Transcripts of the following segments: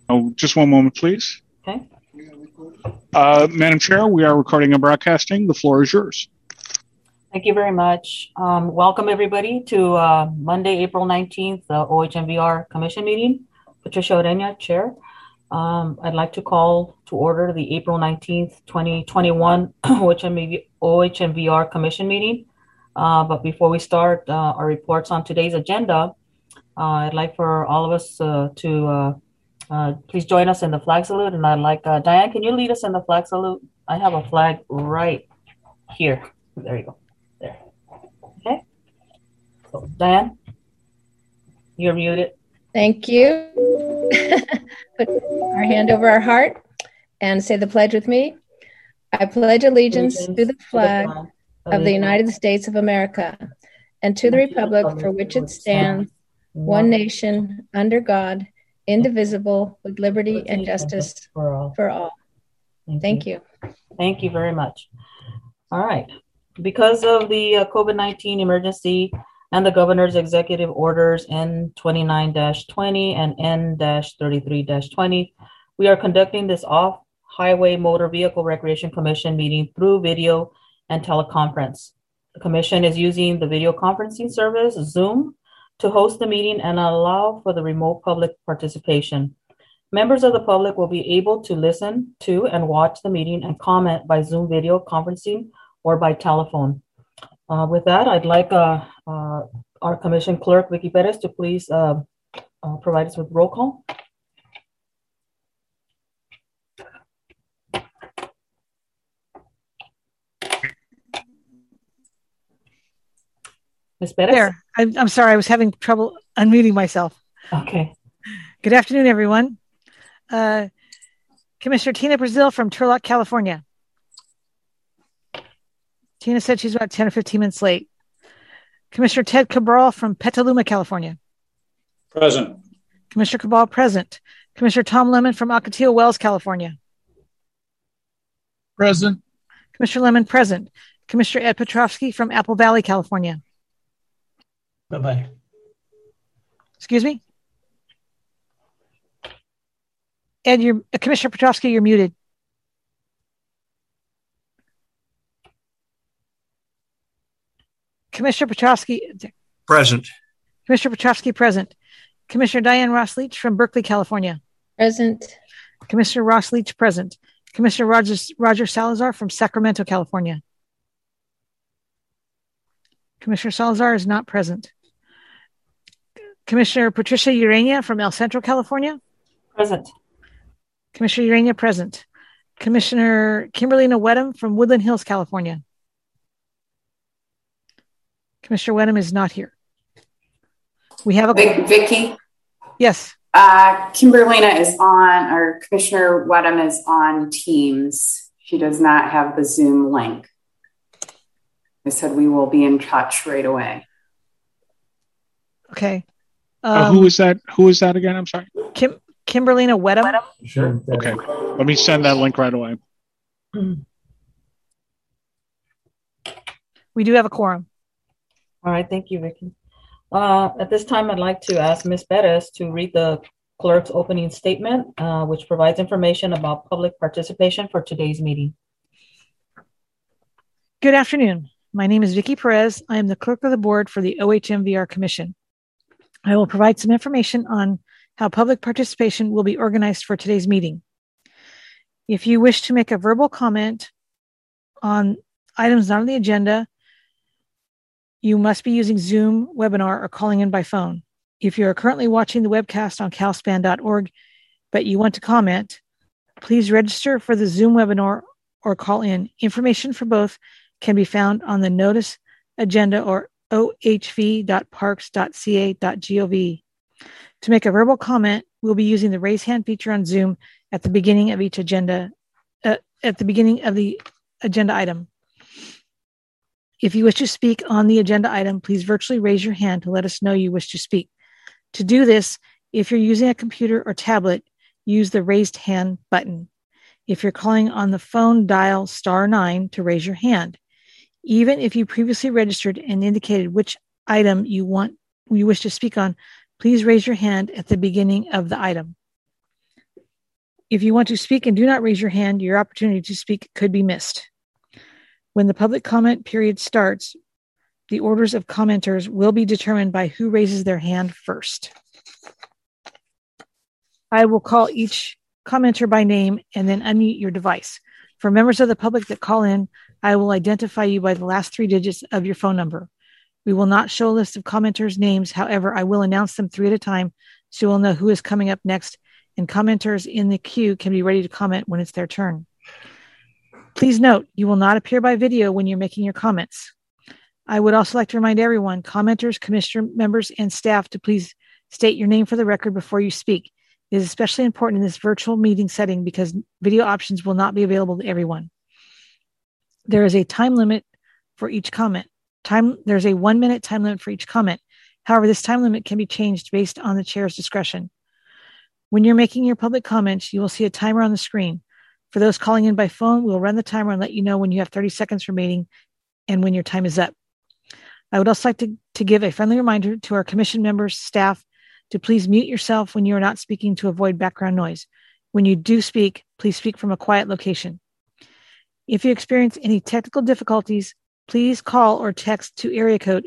Oh, just one moment, please. Okay. Madam Chair, we are recording and broadcasting. The floor is yours. Thank you very much. Welcome everybody to Monday, April 19th, the OHMVR Commission meeting. Patricia Orena, Chair. I'd like to call to order the April 19th, 2021 OHMVR Commission meeting. But before we start our reports on today's agenda, I'd like for all of us to please join us in the flag salute. And I'd like, Diane, can you lead us in the flag salute? I have a flag right here. There you go. There. Okay. So, Diane, you're muted. Thank you. Put our hand over our heart and say the pledge with me. I pledge allegiance to the flag of the United States of America and to the republic for which it stands, one nation, under God, indivisible, with liberty and justice for all. Thank you. Thank you very much. All right. Because of the COVID-19 emergency and the governor's executive orders N29-20 and N-33-20, we are conducting this off-highway motor vehicle recreation commission meeting through video and teleconference. The commission is using the video conferencing service, Zoom, to host the meeting and allow for the remote public participation. Members of the public will be able to listen to and watch the meeting and comment by Zoom video conferencing or by telephone. With that, I'd like our commission clerk, Vicky Perez, to please provide us with roll call. Ms. Perez? There. I'm sorry, I was having trouble unmuting myself. Okay. Good afternoon, everyone. Commissioner Tina Brazil from Turlock, California. Tina said she's about 10 or 15 minutes late. Commissioner Ted Cabral from Petaluma, California. Present. Commissioner Cabral, present. Commissioner Tom Lemon from Ocotillo Wells, California. Present. Commissioner Lemon, present. Commissioner Ed Petrovsky from Apple Valley, California. Bye-bye. Excuse me? Ed, Commissioner Petrovsky, you're muted. Commissioner Petrovsky. Present. Commissioner Petrovsky, present. Commissioner Diane Ross Leach from Berkeley, California. Present. Commissioner Ross Leach, present. Commissioner Roger Salazar from Sacramento, California. Commissioner Salazar is not present. Commissioner Patricia Urania from El Centro, California. Present. Commissioner Urania, present. Commissioner Kimberlina Wedham from Woodland Hills, California. Commissioner Wedham is not here. We have a Vicky. Yes. Kimberlina is on, or Commissioner Wedham is on Teams. She does not have the Zoom link. I said we will be in touch right away. Okay. Who is that? Who is that again? I'm sorry. Kimberlina Wedham. Sure. Okay. Let me send that link right away. We do have a quorum. All right. Thank you, Vicky. At this time, I'd like to ask Ms. Perez to read the clerk's opening statement, which provides information about public participation for today's meeting. Good afternoon. My name is Vicky Perez. I am the clerk of the board for the OHMVR Commission. I will provide some information on how public participation will be organized for today's meeting. If you wish to make a verbal comment on items not on the agenda, you must be using Zoom webinar or calling in by phone. If you are currently watching the webcast on calspan.org, but you want to comment, please register for the Zoom webinar or call in. Information for both can be found on the notice agenda or ohv.parks.ca.gov. To make a verbal comment, we'll be using the raise hand feature on Zoom at the beginning of each agenda, at the beginning of the agenda item. If you wish to speak on the agenda item, please virtually raise your hand to let us know you wish to speak. To do this, if you're using a computer or tablet, use the raised hand button. If you're calling on the phone, dial *9 to raise your hand. Even if you previously registered and indicated which item you wish to speak on, please raise your hand at the beginning of the item. If you want to speak and do not raise your hand, your opportunity to speak could be missed. When the public comment period starts, the orders of commenters will be determined by who raises their hand first. I will call each commenter by name and then unmute your device. For members of the public that call in, I will identify you by the last 3 digits of your phone number. We will not show a list of commenters' names. However, I will announce them 3 at a time so you'll know who is coming up next, and commenters in the queue can be ready to comment when it's their turn. Please note, you will not appear by video when you're making your comments. I would also like to remind everyone, commenters, commissioner members, and staff to please state your name for the record before you speak. It is especially important in this virtual meeting setting because video options will not be available to everyone. There is a time limit for each comment. There's a 1-minute time limit for each comment. However, this time limit can be changed based on the chair's discretion. When you're making your public comments, you will see a timer on the screen. For those calling in by phone, we'll run the timer and let you know when you have 30 seconds remaining and when your time is up. I would also like to give a friendly reminder to our commission members, staff, to please mute yourself when you are not speaking to avoid background noise. When you do speak, please speak from a quiet location. If you experience any technical difficulties, please call or text to area code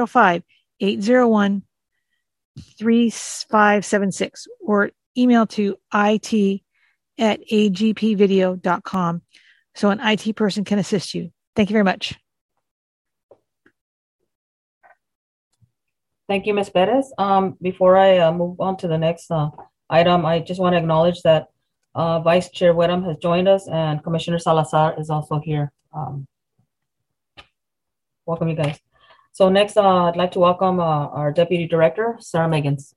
805-801-3576 or email to it@agpvideo.com so an IT person can assist you. Thank you very much. Thank you, Ms. Perez. Before I move on to the next item, I just want to acknowledge that Vice Chair Wedham has joined us and Commissioner Salazar is also here. Welcome, you guys. So next, I'd like to welcome our Deputy Director, Sarah Meggins.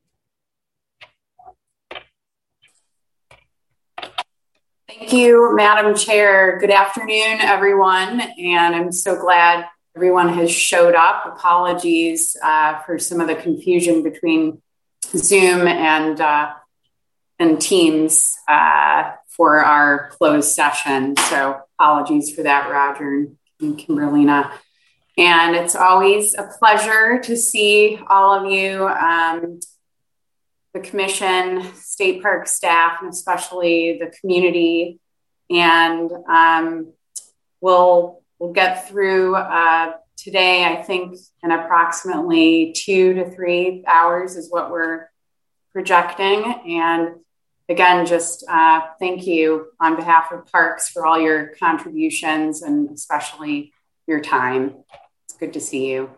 Thank you, Madam Chair. Good afternoon, everyone. And I'm so glad everyone has showed up. Apologies for some of the confusion between Zoom and Teams for our closed session. So apologies for that, Roger and Kimberlina. And it's always a pleasure to see all of you, the commission, state park staff, and especially the community. And we'll get through today, I think, in approximately 2 to 3 hours is what we're projecting. And again, just thank you on behalf of Parks for all your contributions and especially your time. It's good to see you.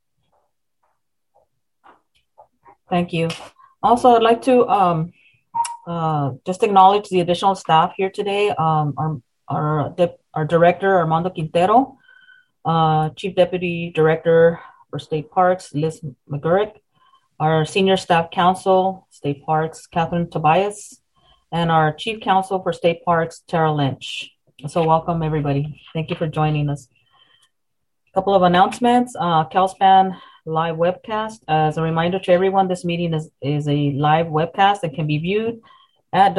Thank you. Also, I'd like to just acknowledge the additional staff here today. Our Director, Armando Quintero, Chief Deputy Director for State Parks, Liz McGurk, our Senior Staff Counsel, State Parks, Catherine Tobias, and our Chief Counsel for State Parks, Tara Lynch. So welcome, everybody. Thank you for joining us. A couple of announcements. CalSpan live webcast. As a reminder to everyone, this meeting is a live webcast that can be viewed at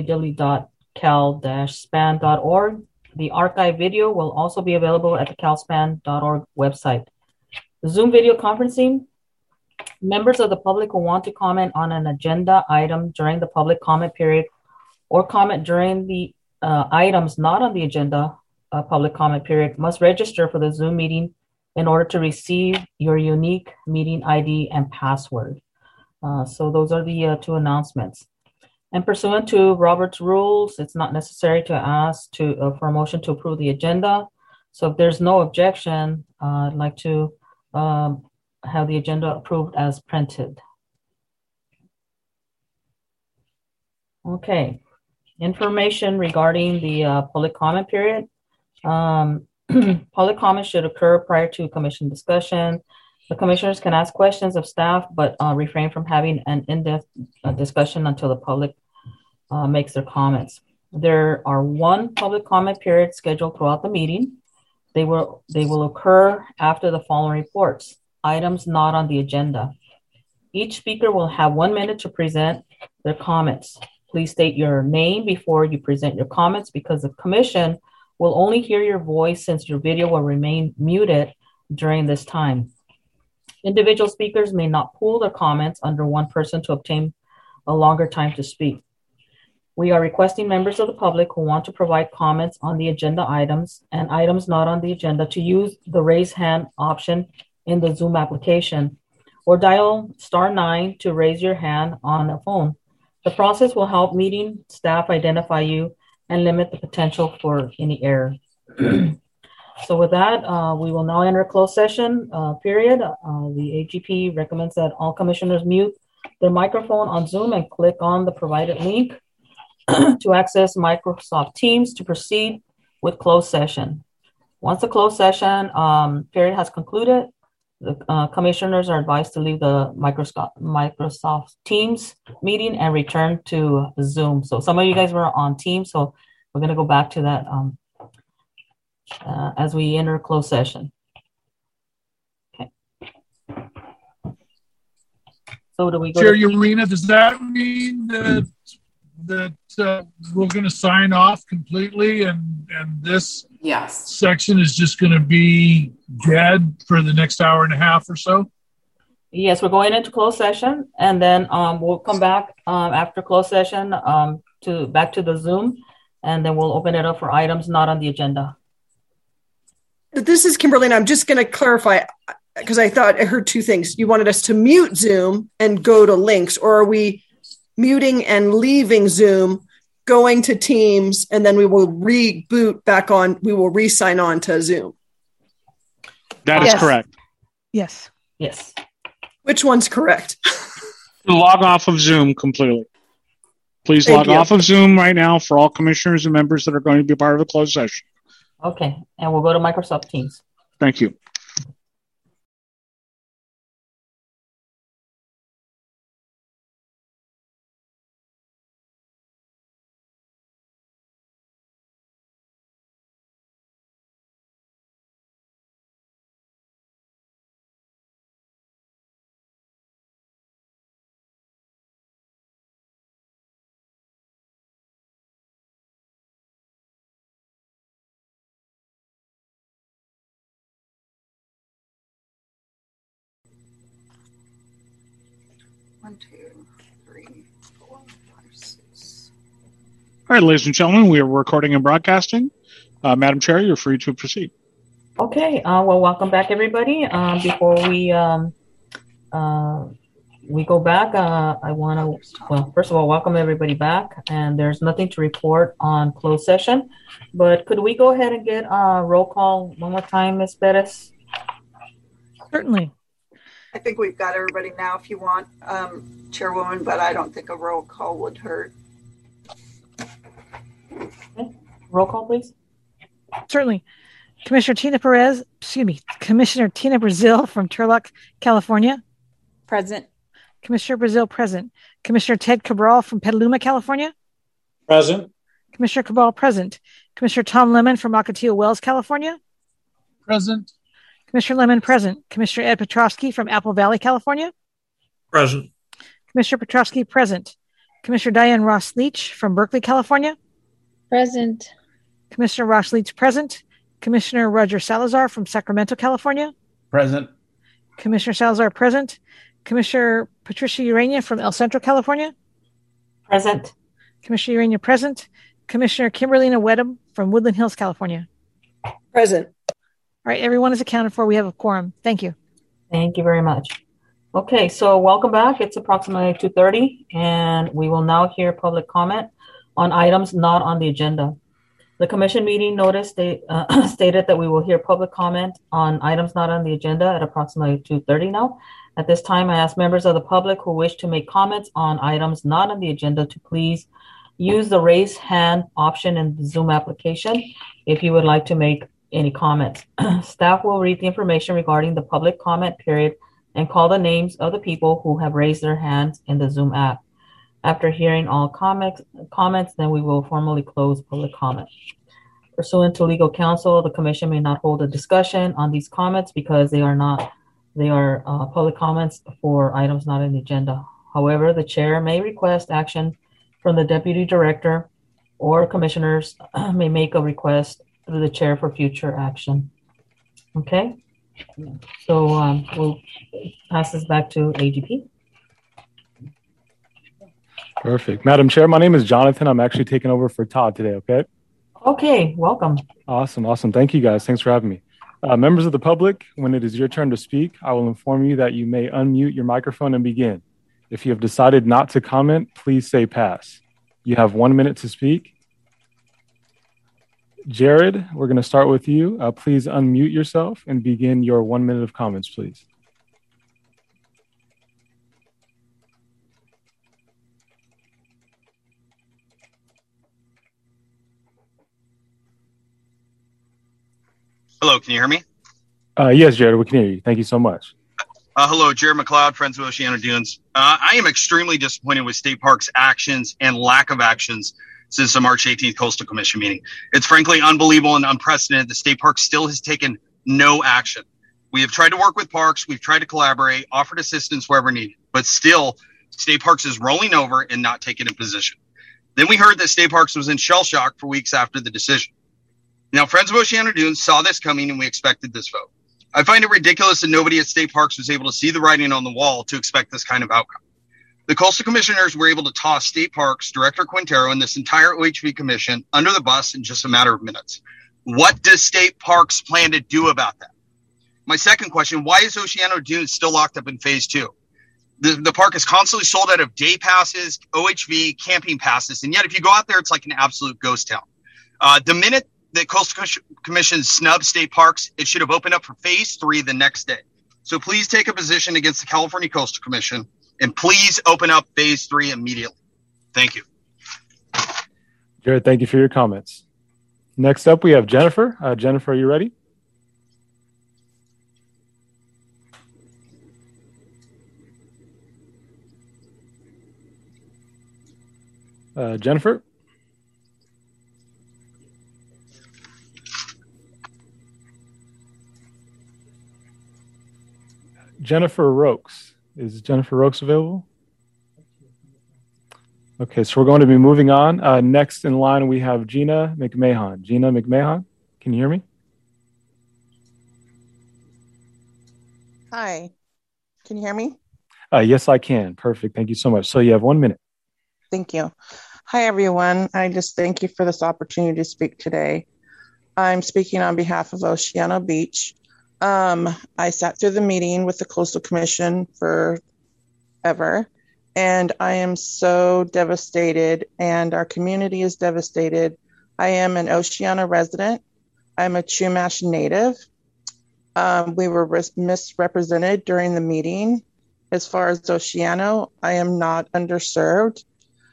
www.cal-span.org. The archive video will also be available at the calspan.org website. The Zoom video conferencing. Members of the public who want to comment on an agenda item during the public comment period or comment during the items not on the agenda public comment period must register for the Zoom meeting in order to receive your unique meeting ID and password. So those are the 2 announcements. And pursuant to Robert's rules, it's not necessary to ask for a motion to approve the agenda. So if there's no objection, I'd like to have the agenda approved as printed. Okay, information regarding the public comment period. Public comment should occur prior to commission discussion. The commissioners can ask questions of staff, but refrain from having an in-depth discussion until the public makes their comments. There are 1 public comment period scheduled throughout the meeting. They will occur after the following reports. Items not on the agenda. Each speaker will have 1 minute to present their comments. Please state your name before you present your comments because the commission will only hear your voice since your video will remain muted during this time. Individual speakers may not pool their comments under one person to obtain a longer time to speak. We are requesting members of the public who want to provide comments on the agenda items and items not on the agenda to use the raise hand option in the Zoom application or dial *9 to raise your hand on a phone. The process will help meeting staff identify you and limit the potential for any error. So with that, we will now enter a closed session period. The AGP recommends that all commissioners mute their microphone on Zoom and click on the provided link to access Microsoft Teams to proceed with closed session. Once the closed session period has concluded, the commissioners are advised to leave the Microsoft Teams meeting and return to Zoom. So some of you guys were on Teams, so we're going to go back to that as we enter closed session. Okay. So do we go? Chair Urena, does that mean that we're going to sign off completely and this section is just going to be dead for the next hour and a half or so? Yes, we're going into closed session, and then we'll come back after closed session back to the Zoom, and then we'll open it up for items not on the agenda. This is Kimberly, and I'm just going to clarify because I thought I heard two things. You wanted us to mute Zoom and go to links, or are we muting and leaving Zoom, going to Teams, and then we will reboot back on, we will re-sign on to Zoom? That is correct. Yes. Yes. Which one's correct? Log off of Zoom completely. Please Thank log you. off of Zoom right now for all commissioners and members that are going to be part of the closed session. Okay, and we'll go to Microsoft Teams. Thank you. One, two, three, 4, 5, 6. All right, ladies and gentlemen, we are recording and broadcasting. Madam Chair, you're free to proceed. Okay, well, welcome back, everybody. Before we go back, I want to, well, first of all, welcome everybody back. And there's nothing to report on closed session, but could we go ahead and get a roll call one more time, Ms. Perez? Certainly. I think we've got everybody now if you want, Chairwoman, but I don't think a roll call would hurt. Okay. Roll call, please. Certainly. Commissioner Tina Brazil from Turlock, California. Present. Commissioner Brazil, present. Commissioner Ted Cabral from Petaluma, California. Present. Commissioner Cabral, present. Commissioner Tom Lemon from Ocotillo Wells, California. Present. Commissioner Lemon, present. Commissioner Ed Petrovsky from Apple Valley, California. Present. Commissioner Petrovsky, present. Commissioner Diane Ross Leach from Berkeley, California. Present. Commissioner Ross Leach, present. Commissioner Roger Salazar from Sacramento, California. Present. Commissioner Salazar, present. Commissioner Patricia Urania from El Centro, California. Present. Commissioner Urania, present. Commissioner Kimberlina Wedham from Woodland Hills, California. Present. All right, everyone is accounted for. We have a quorum. Thank you. Thank you very much. Okay, so welcome back. It's approximately 2:30, and we will now hear public comment on items not on the agenda. The commission meeting notice stated that we will hear public comment on items not on the agenda at approximately 2:30 now. At this time, I ask members of the public who wish to make comments on items not on the agenda to please use the raise hand option in the Zoom application if you would like to make any comments. Staff will read the information regarding the public comment period and call the names of the people who have raised their hands in the Zoom app. After hearing all comments, then we will formally close public comment. Pursuant to legal counsel, the commission may not hold a discussion on these comments because they are public comments for items not on the agenda. However, the chair may request action from the deputy director, or commissioners may make a request through the chair for future action. Okay, so we'll pass this back to AGP. Perfect. Madam Chair, my name is Jonathan. I'm actually taking over for Todd today, okay? Okay, welcome. Awesome. Thank you, guys. Thanks for having me. Members of the public, when it is your turn to speak, I will inform you that you may unmute your microphone and begin. If you have decided not to comment, please say pass. You have 1 minute to speak. Jared, we're going to start with you. Please unmute yourself and begin your 1 minute of comments, please. Hello, can you hear me? Yes, Jared, we can hear you. Thank you so much. Hello, Jared McLeod, Friends of Oceano Dunes. I am extremely disappointed with State Parks' actions and lack of actions since the March 18th Coastal Commission meeting. It's frankly unbelievable and unprecedented. The State Park still has taken no action. We have tried to work with Parks. We've tried to collaborate, offered assistance wherever needed, but still State Parks is rolling over and not taking a position. Then we heard that State Parks was in shell shock for weeks after the decision. Now, Friends of Oceano Dunes saw this coming and we expected this vote. I find it ridiculous that nobody at State Parks was able to see the writing on the wall to expect this kind of outcome. The Coastal Commissioners were able to toss State Parks Director Quintero and this entire OHV Commission under the bus in just a matter of minutes. What does State Parks plan to do about that? My second question, why is Oceano Dunes still locked up in phase 2? The park is constantly sold out of day passes, OHV, camping passes, and yet if you go out there, it's like an absolute ghost town. The minute the Coastal Commission snubbed State Parks, it should have opened up for phase 3 the next day. So please take a position against the California Coastal Commission and please open up phase 3 immediately. Thank you. Jared, thank you for your comments. Next up, we have Jennifer. Jennifer, are you ready? Jennifer? Jennifer Rokes. Is Jennifer Rokes available? Okay, so we're going to be moving on. Next in line, we have Gina McMahon. Gina McMahon, can you hear me? Hi, can you hear me? Yes, I can. Perfect. Thank you so much. So you have 1 minute. Thank you. Hi, everyone. I just thank you for this opportunity to speak today. I'm speaking on behalf of Oceano Beach. I sat through the meeting with the Coastal Commission forever, and I am so devastated, and our community is devastated. I am an Oceano resident. I'm a Chumash native. We were misrepresented during the meeting. As far as Oceano, I am not underserved.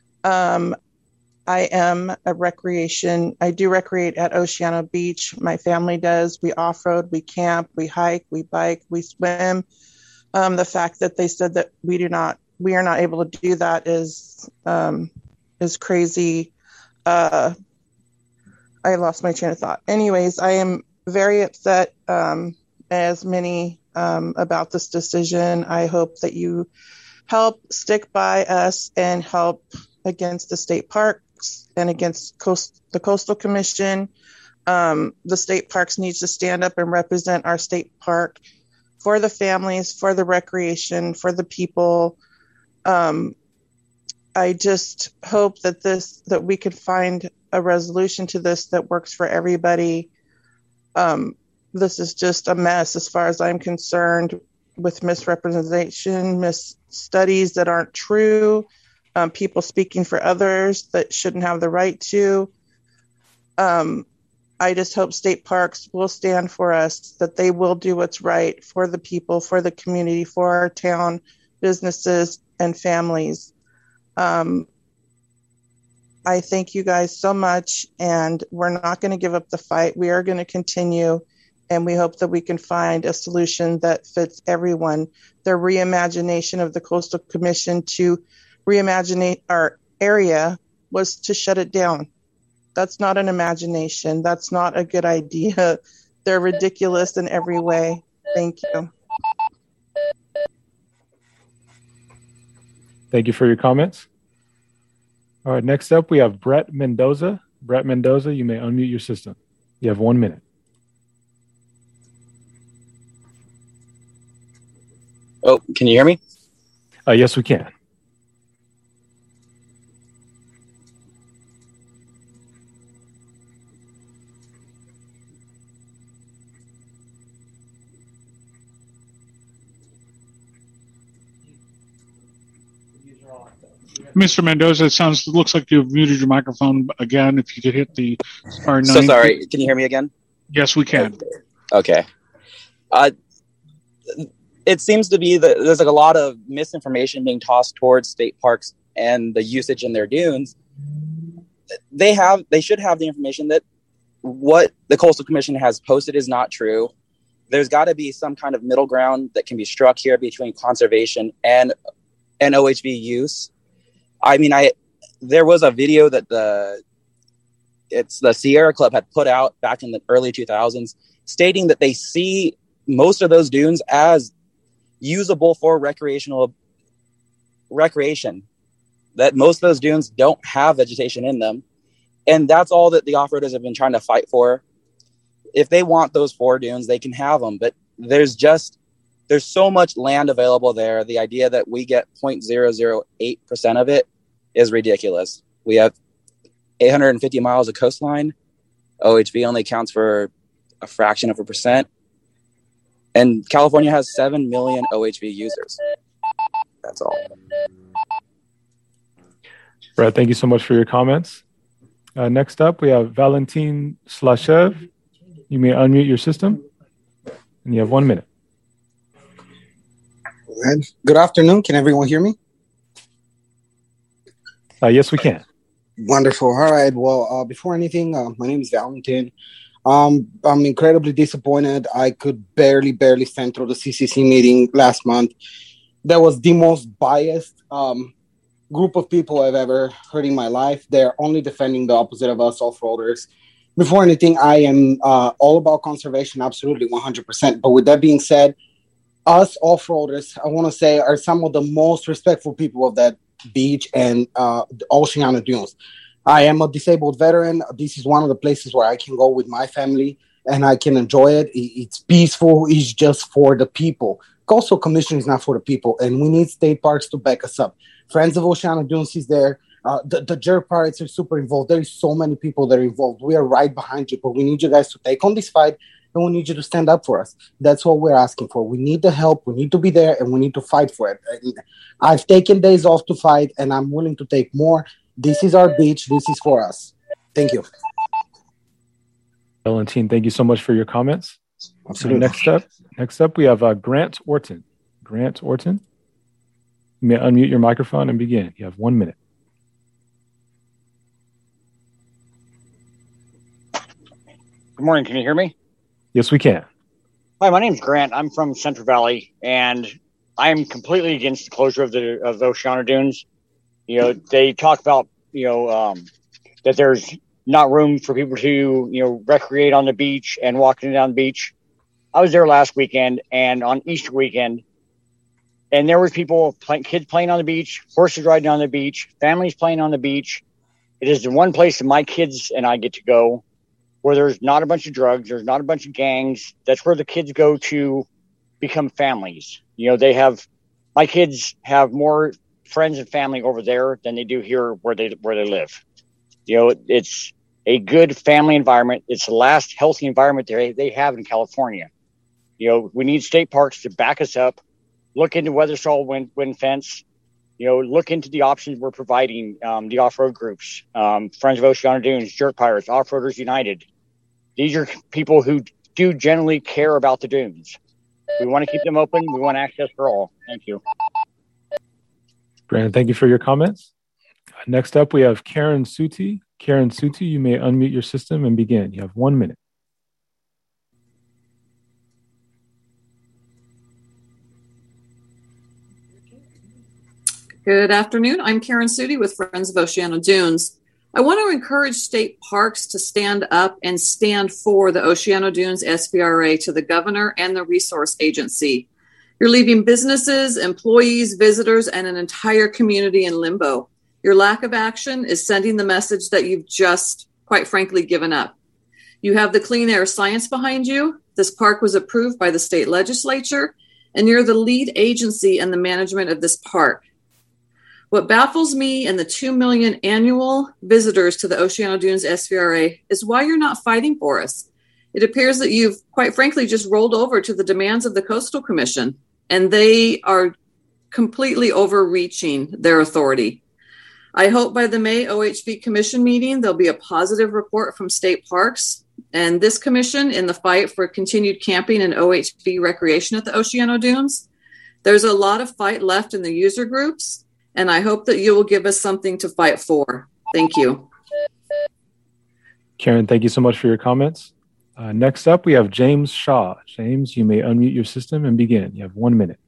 I am a recreation. I do recreate at Oceano Beach. My family does. We off-road, we camp, we hike, we bike, we swim. The fact that they said that we are not able to do that is crazy. I lost my train of thought. Anyways, I am very upset, as many, about this decision. I hope that you help stick by us and help against the state parks and against the Coastal Commission. The state parks needs to stand up and represent our state park for the families, for the recreation, for the people. I just hope that we could find a resolution to this that works for everybody. This is just a mess as far as I'm concerned, with misrepresentation, studies that aren't true, people speaking for others that shouldn't have the right to. I just hope state parks will stand for us, that they will do what's right for the people, for the community, for our town, businesses, and families. I thank you guys so much, and we're not going to give up the fight. We are going to continue, and we hope that we can find a solution that fits everyone. The reimagination of the Coastal Commission to reimagine our area was to shut it down. That's not an imagination. That's not a good idea. They're ridiculous in every way. Thank you. Thank you for your comments. All right, next up, we have Brett Mendoza. Brett Mendoza, you may unmute your system. You have 1 minute. Oh, can you hear me? Yes, we can. Mr. Mendoza, it looks like you've muted your microphone again. If you could hit the star 9. So sorry. Can you hear me again? Yes, we can. Okay. It seems to be that there's like a lot of misinformation being tossed towards state parks and the usage in their dunes. They should have the information that what the Coastal Commission has posted is not true. There's got to be some kind of middle ground that can be struck here between conservation and OHV use. I mean, there was a video that the Sierra Club had put out back in the early 2000s stating that they see most of those dunes as usable for recreation, that most of those dunes don't have vegetation in them. And that's all that the off-roaders have been trying to fight for. If they want those 4 dunes, they can have them. But there's so much land available there. The idea that we get 0.008% of it is ridiculous. We have 850 miles of coastline. OHV only counts for a fraction of a percent. And California has 7 million OHV users. That's all. Brett, thank you so much for your comments. Next up, we have Valentin Slashev. You may unmute your system, and you have 1 minute. Good afternoon. Can everyone hear me? Yes, we can. Wonderful. All right. Well, before anything, my name is Valentin. I'm incredibly disappointed. I could barely stand through the CCC meeting last month. That was the most biased group of people I've ever heard in my life. They're only defending the opposite of us off-roaders. Before anything, I am all about conservation, absolutely 100%. But with that being said, us off-roaders, I want to say, are some of the most respectful people of that beach and the Oceano Dunes. I am a disabled veteran. This is one of the places where I can go with my family and I can enjoy it. It's peaceful. It's just for the people. Coastal Commission is not for the people, and we need state parks to back us up. Friends of Oceano Dunes is there. The jerk pirates are super involved. There is so many people that are involved. We are right behind you, but we need you guys to take on this fight, and we need you to stand up for us. That's what we're asking for. We need the help. We need to be there, and we need to fight for it. I've taken days off to fight, and I'm willing to take more. This is our beach. This is for us. Thank you. Valentin, thank you so much for your comments. Absolutely. Next up, we have Grant Orton. Grant Orton, you may unmute your microphone and begin. You have 1 minute. Good morning. Can you hear me? Yes, we can. Hi, my name's Grant. I'm from Central Valley, and I am completely against the closure of the Oceano Dunes. You know, they talk about, that there's not room for people to, recreate on the beach and walking down the beach. I was there last weekend and on Easter weekend, and there were people, kids playing on the beach, horses riding on the beach, families playing on the beach. It is the one place that my kids and I get to go where there's not a bunch of drugs, there's not a bunch of gangs. That's where the kids go to become families. My kids have more friends and family over there than they do here where they live. It's a good family environment. It's the last healthy environment they have in California. We need state parks to back us up, look into Weatherstall wind fence, look into the options we're providing, the off-road groups, Friends of Oceano Dunes, Jerk Pirates, Off-Roaders United. These are people who do generally care about the dunes. We want to keep them open. We want access for all. Thank you. Brandon, thank you for your comments. Next up, we have Karen Suti. Karen Suti, you may unmute your system and begin. You have 1 minute. Good afternoon. I'm Karen Suti with Friends of Oceano Dunes. I want to encourage state parks to stand up and stand for the Oceano Dunes SVRA to the governor and the resource agency. You're leaving businesses, employees, visitors, and an entire community in limbo. Your lack of action is sending the message that you've just, quite frankly, given up. You have the clean air science behind you. This park was approved by the state legislature, and you're the lead agency in the management of this park. What baffles me and the 2 million annual visitors to the Oceano Dunes SVRA is why you're not fighting for us. It appears that you've, quite frankly, just rolled over to the demands of the Coastal Commission, and they are completely overreaching their authority. I hope by the May OHV Commission meeting, there'll be a positive report from state parks and this commission in the fight for continued camping and OHV recreation at the Oceano Dunes. There's a lot of fight left in the user groups, and I hope that you will give us something to fight for. Thank you. Karen, thank you so much for your comments. Next up, we have James Shaw. James, you may unmute your system and begin. You have 1 minute.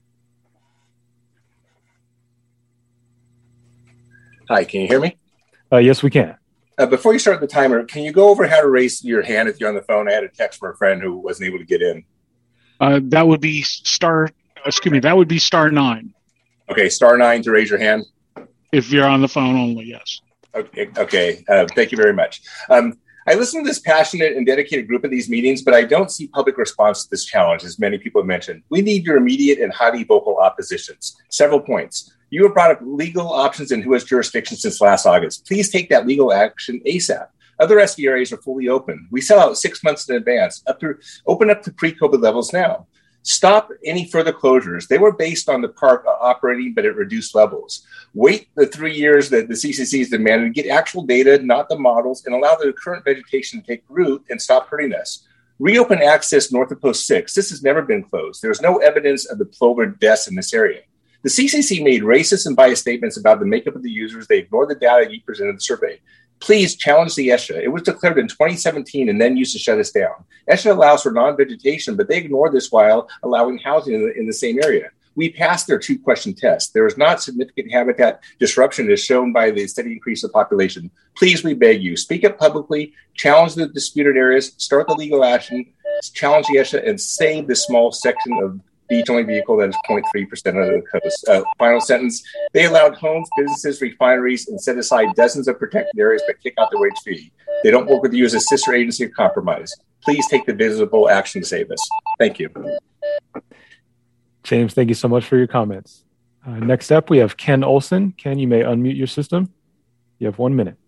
Hi, can you hear me? Yes, we can. Before you start the timer, can you go over how to raise your hand if you're on the phone? I had a text from a friend who wasn't able to get in. That would be star 9. Okay, star 9 to raise your hand. If you're on the phone only, yes. Okay. Thank you very much. I listen to this passionate and dedicated group of these meetings, but I don't see public response to this challenge, as many people have mentioned. We need your immediate and highly vocal oppositions. Several points. You have brought up legal options in WHOIS jurisdiction since last August. Please take that legal action ASAP. Other SVRAs are fully open. We sell out 6 months in advance. Open up to pre-COVID levels now. Stop any further closures. They were based on the park operating, but at reduced levels. Wait the 3 years that the CCC has demanded, get actual data, not the models, and allow the current vegetation to take root and stop hurting us. Reopen access north of Post 6. This has never been closed. There's no evidence of the plover deaths in this area. The CCC made racist and biased statements about the makeup of the users. They ignored the data you presented in the survey. Please challenge the ESHA. It was declared in 2017 and then used to shut us down. ESHA allows for non-vegetation, but they ignore this while allowing housing in the same area. We passed their 2-question test. There is not significant habitat disruption as shown by the steady increase of population. Please, we beg you, speak up publicly, challenge the disputed areas, start the legal action, challenge the ESHA, and save this small section of beach-only vehicle that is 0.3% of the coast. Final sentence, they allowed homes, businesses, refineries, and set aside dozens of protected areas but kick out the OHV. They don't work with you as a sister agency of compromise. Please take the visible action to save us. Thank you. James, thank you so much for your comments. Next up, we have Ken Olson. Ken, you may unmute your system. You have 1 minute.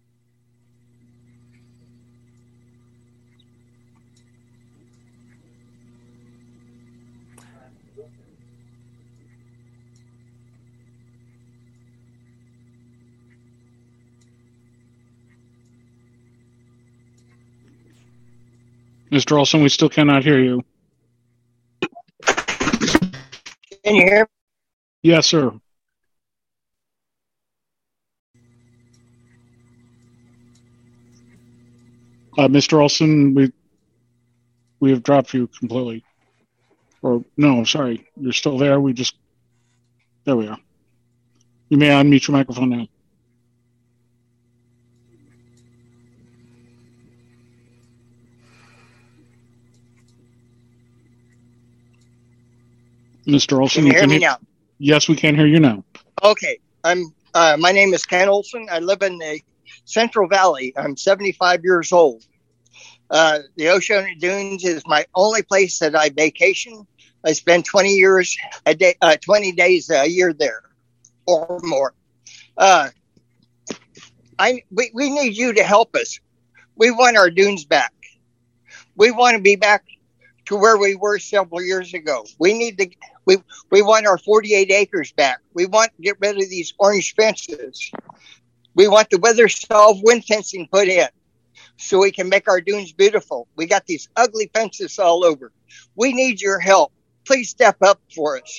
Mr. Olson, we still cannot hear you. Can you hear me? Yes, sir. Mr. Olson, we have dropped you completely. Or no, sorry, you're still there. There we are. You may unmute your microphone now. Mr. Olson, can you hear me now? Yes, we can hear you now. Okay, my name is Ken Olson. I live in the Central Valley. I'm 75 years old. The Oceano Dunes is my only place that I vacation. I spend 20 days a year there or more. We need you to help us. We want our dunes back. We want to be back to where we were several years ago. We want our 48 acres back. We want to get rid of these orange fences. We want the weather solve wind fencing put in so we can make our dunes beautiful. We got these ugly fences all over. We need your help. Please step up for us.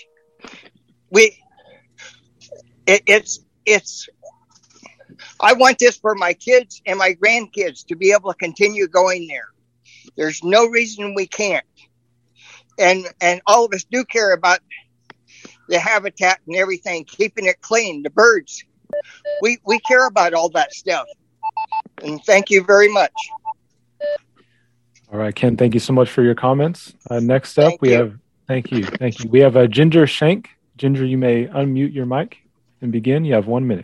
I want this for my kids and my grandkids to be able to continue going there. There's no reason we can't. And all of us do care about the habitat and everything, keeping it clean, the birds. We care about all that stuff. And thank you very much. All right, Ken, thank you so much for your comments. Next up, thank you. We have Ginger Shank. Ginger, you may unmute your mic and begin. You have 1 minute.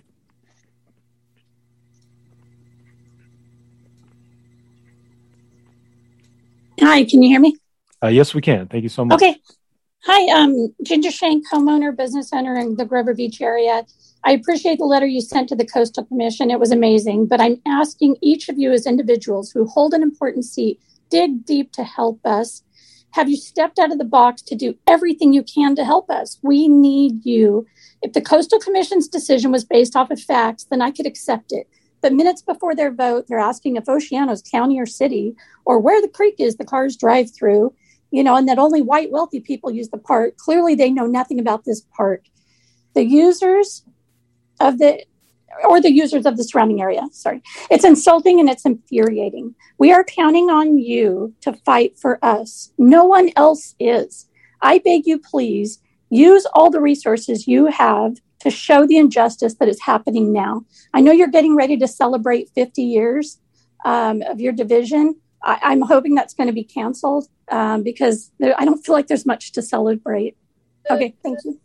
Hi, can you hear me? Yes, we can. Thank you so much. Okay. Hi, Ginger Shank, homeowner, business owner in the Grover Beach area. I appreciate the letter you sent to the Coastal Commission. It was amazing. But I'm asking each of you as individuals who hold an important seat, dig deep to help us. Have you stepped out of the box to do everything you can to help us? We need you. If the Coastal Commission's decision was based off of facts, then I could accept it. But minutes before their vote, they're asking if Oceano's county or city, or where the creek is the cars drive through, and that only white wealthy people use the park. Clearly, they know nothing about this park. The users of the surrounding area. Sorry. It's insulting and it's infuriating. We are counting on you to fight for us. No one else is. I beg you, please, use all the resources you have to show the injustice that is happening now. I know you're getting ready to celebrate 50 years of your division. I'm hoping that's going to be canceled because I don't feel like there's much to celebrate. Okay, thank you.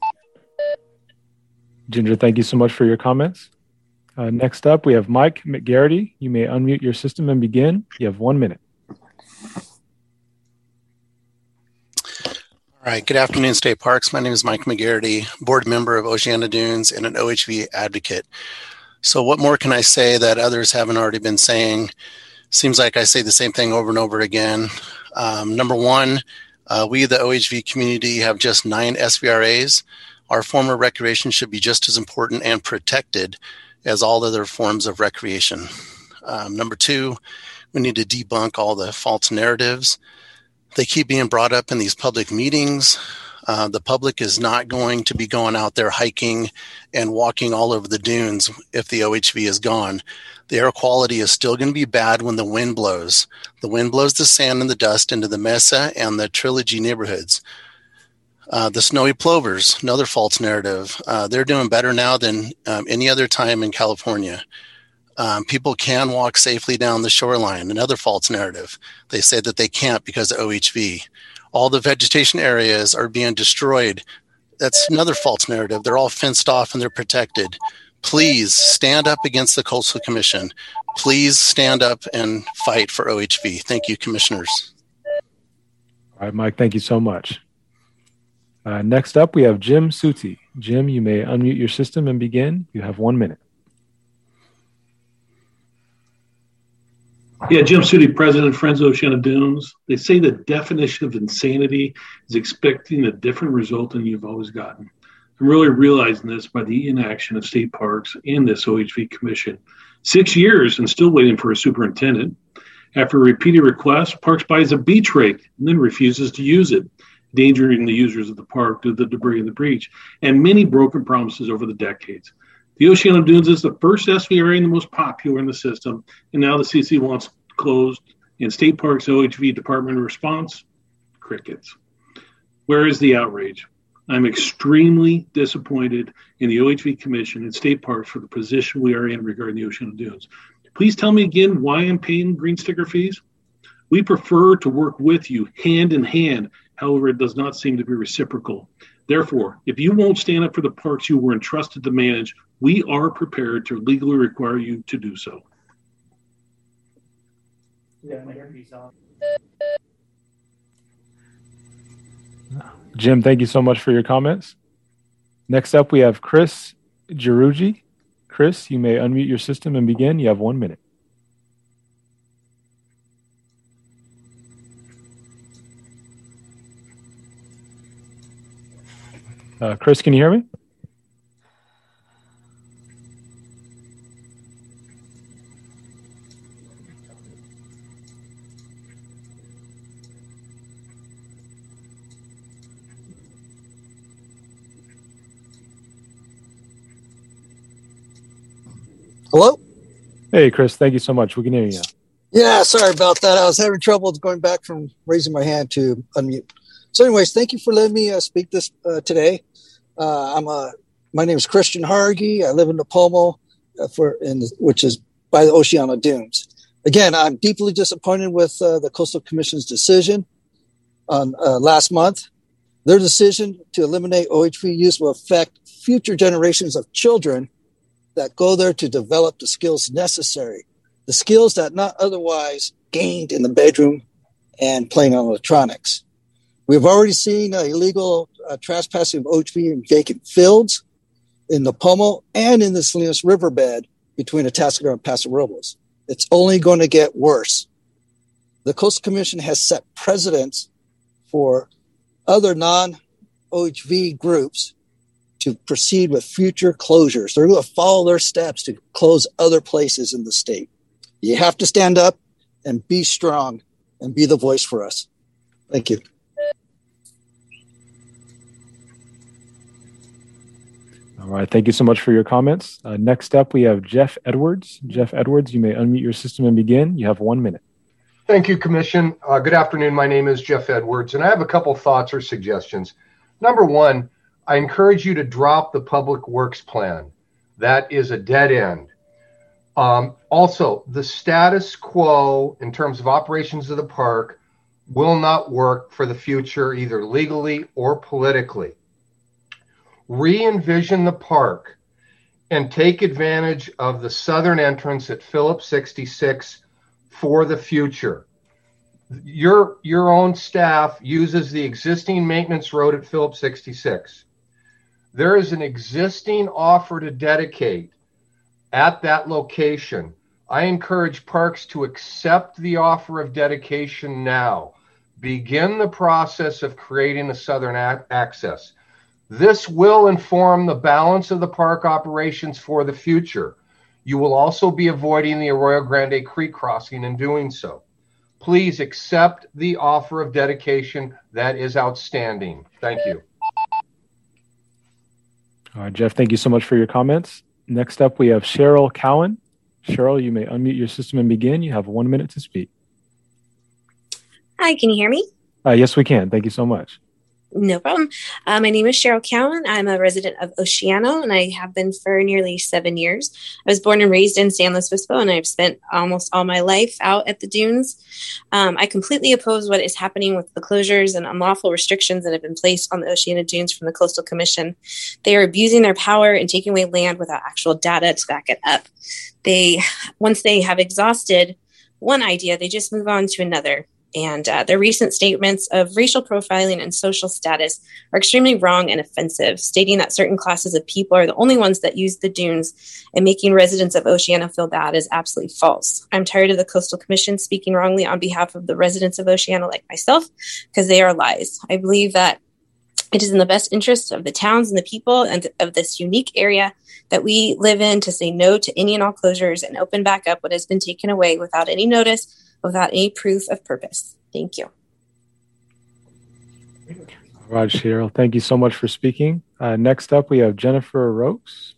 Ginger, thank you so much for your comments. Next up, we have Mike McGarity. You may unmute your system and begin. You have 1 minute. All right. Good afternoon, State Parks. My name is Mike McGarity, board member of Oceano Dunes and an OHV advocate. So what more can I say that others haven't already been saying? Seems like I say the same thing over and over again. Number one, we, the OHV community, have just 9 SVRAs. Our form of recreation should be just as important and protected as all other forms of recreation. Number two, we need to debunk all the false narratives. They keep being brought up in these public meetings. The public is not going to be going out there hiking and walking all over the dunes if the OHV is gone. The air quality is still going to be bad when the wind blows. The wind blows the sand and the dust into the Mesa and the Trilogy neighborhoods. The snowy plovers, another false narrative. They're doing better now than any other time in California. People can walk safely down the shoreline, another false narrative. They say that they can't because of OHV. All the vegetation areas are being destroyed. That's another false narrative. They're all fenced off and they're protected. Please stand up against the Coastal Commission. Please stand up and fight for OHV. Thank you, commissioners. All right, Mike, thank you so much. Next up, we have Jim Suti. Jim, you may unmute your system and begin. You have 1 minute. Yeah, Jim Suti, President, Friends of Oceano Dunes. They say the definition of insanity is expecting a different result than you've always gotten. I'm really realizing this by the inaction of state parks and this OHV commission. 6 years and still waiting for a superintendent. After repeated requests, Parks buys a beach rake and then refuses to use it, endangering the users of the park due to the debris in the breach, and many broken promises over the decades. The Oceano Dunes is the first SVRA and the most popular in the system, and now the CC wants closed, and State Parks OHV Department response, crickets. Where is the outrage? I'm extremely disappointed in the OHV Commission and State Parks for the position we are in regarding the Oceano Dunes. Please tell me again why I'm paying green sticker fees. We prefer to work with you hand in hand. However, it does not seem to be reciprocal. Therefore, if you won't stand up for the parks you were entrusted to manage, we are prepared to legally require you to do so. Jim, thank you so much for your comments. Next up, we have Chris Girugi. Chris, you may unmute your system and begin. You have 1 minute. Chris, can you hear me? Hello? Hey, Chris, thank you so much. We can hear you now. Yeah, sorry about that. I was having trouble going back from raising my hand to unmute. So anyways, thank you for letting me speak this today. My name is Christian Hargy. I live in Napomo, which is by the Oceano Dunes. Again, I'm deeply disappointed with the Coastal Commission's decision on last month. Their decision to eliminate OHV use will affect future generations of children that go there to develop the skills necessary, the skills that not otherwise gained in the bedroom and playing on electronics. We've already seen illegal trespassing of OHV in vacant fields in Napomo and in the Salinas Riverbed between Atascadero and Paso Robles. It's only going to get worse. The Coastal Commission has set precedents for other non-OHV groups to proceed with future closures. They're going to follow their steps to close other places in the state. You have to stand up and be strong and be the voice for us. Thank you. All right. Thank you so much for your comments. Next up, we have Jeff Edwards. Jeff Edwards, you may unmute your system and begin. You have 1 minute. Thank you, Commission. Good afternoon. My name is Jeff Edwards, and I have a couple thoughts or suggestions. Number one, I encourage you to drop the public works plan. That is a dead end. Also, the status quo in terms of operations of the park will not work for the future, either legally or politically. Re-envision the park and take advantage of the southern entrance at Phillips 66 for the future. Your own staff uses the existing maintenance road at Phillips 66. There is an existing offer to dedicate at that location. I encourage parks to accept the offer of dedication now. Begin the process of creating a southern access. This will inform the balance of the park operations for the future. You will also be avoiding the Arroyo Grande Creek crossing in doing so. Please accept the offer of dedication. That is outstanding. Thank you. All right, Jeff, thank you so much for your comments. Next up, we have Cheryl Cowan. Cheryl, you may unmute your system and begin. You have 1 minute to speak. Hi, can you hear me? Yes, we can. Thank you so much. No problem. My name is Cheryl Cowan. I'm a resident of Oceano, and I have been for nearly 7 years. I was born and raised in San Luis Obispo, and I've spent almost all my life out at the dunes. I completely oppose what is happening with the closures and unlawful restrictions that have been placed on the Oceano dunes from the Coastal Commission. They are abusing their power and taking away land without actual data to back it up. Once they have exhausted one idea, they just move on to another. And their recent statements of racial profiling and social status are extremely wrong and offensive, stating that certain classes of people are the only ones that use the dunes, and making residents of Oceano feel bad is absolutely false. I'm tired of the Coastal Commission speaking wrongly on behalf of the residents of Oceano like myself, because they are lies. I believe that it is in the best interest of the towns and the people and of this unique area that we live in to say no to any and all closures and open back up what has been taken away without any notice, without any proof of purpose. Thank you. All right, Cheryl, thank you so much for speaking. Next up, we have Jennifer Rokes.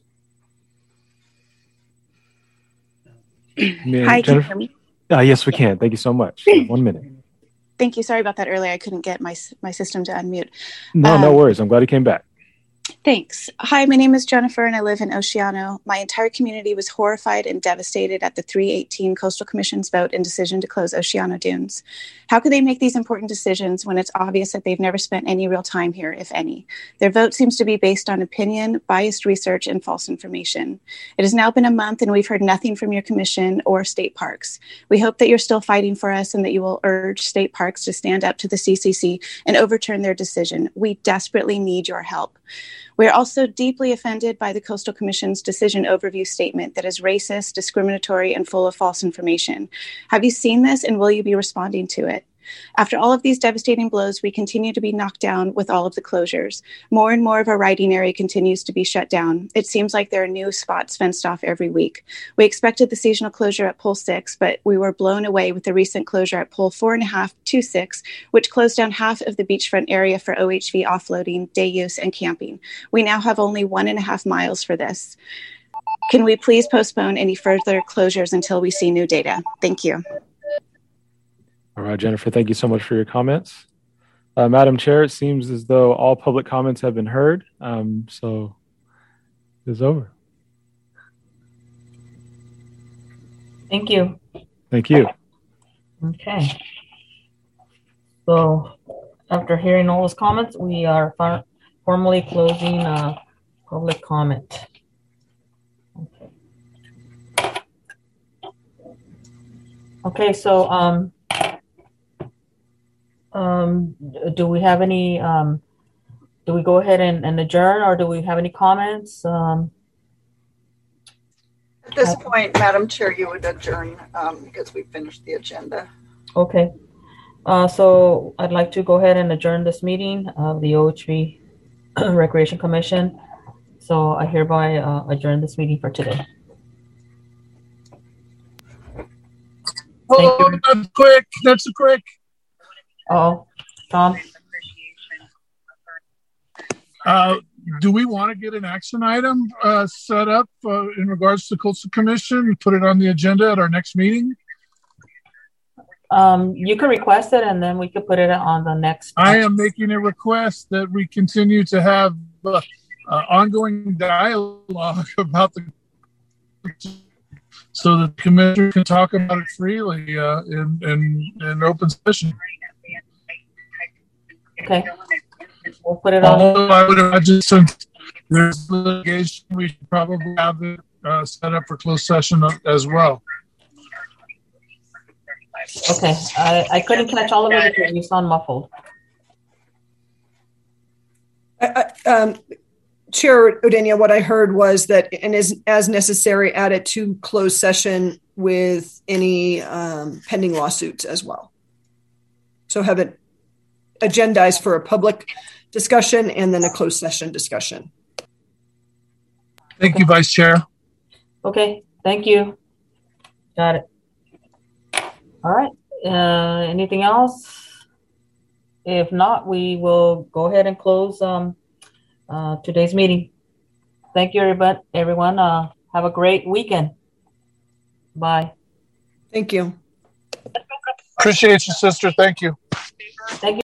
Hi, can you hear me? Yes, we can. Thank you so much. 1 minute. Thank you. Sorry about that earlier. I couldn't get my system to unmute. No worries. I'm glad you came back. Thanks. Hi, my name is Jennifer and I live in Oceano. My entire community was horrified and devastated at the 3/18 Coastal Commission's vote and decision to close Oceano Dunes. How could they make these important decisions when it's obvious that they've never spent any real time here, if any? Their vote seems to be based on opinion, biased research, and false information. It has now been a month and we've heard nothing from your commission or state parks. We hope that you're still fighting for us and that you will urge state parks to stand up to the CCC and overturn their decision. We desperately need your help. We are also deeply offended by the Coastal Commission's decision overview statement that is racist, discriminatory, and full of false information. Have you seen this and will you be responding to it? After all of these devastating blows, we continue to be knocked down with all of the closures. More and more of our riding area continues to be shut down. It seems like there are new spots fenced off every week. We expected the seasonal closure at Pole 6, but we were blown away with the recent closure at Pole 4.526, which closed down half of the beachfront area for OHV offloading, day use, and camping. We now have only 1.5 miles for this. Can we please postpone any further closures until we see new data? Thank you. All right, Jennifer, thank you so much for your comments. Madam Chair, it seems as though all public comments have been heard, so it's over. Thank you. Thank you. Okay. So after hearing all those comments, we are formally closing public comment. Okay, so do we have any, do we go ahead and adjourn, or do we have any comments? At this point, Madam Chair, you would adjourn because we finished the agenda. Okay. So I'd like to go ahead and adjourn this meeting of the OHV Recreation Commission. So I hereby adjourn this meeting for today. Oh, that's quick. Oh, Tom. Do we want to get an action item set up in regards to the Coastal Commission and put it on the agenda at our next meeting? You can request it, and then we could put it on the next. I am making a request that we continue to have ongoing dialogue about so that the commissioner can talk about it freely in open session. Okay. We'll put it on. Although I would imagine since there's litigation, we should probably have it set up for closed session as well. Okay. I couldn't catch all of it because you sound muffled. Chair Udenia, what I heard was that, and as necessary, add it to closed session with any pending lawsuits as well. So have it agendized for a public discussion and then a closed session discussion. Thank you, Vice Chair. Okay, thank you. Got it. All right. Anything else? If not, we will go ahead and close today's meeting. Thank you, everyone. Have a great weekend. Bye. Thank you. Appreciate you, sister. Thank you. Thank you.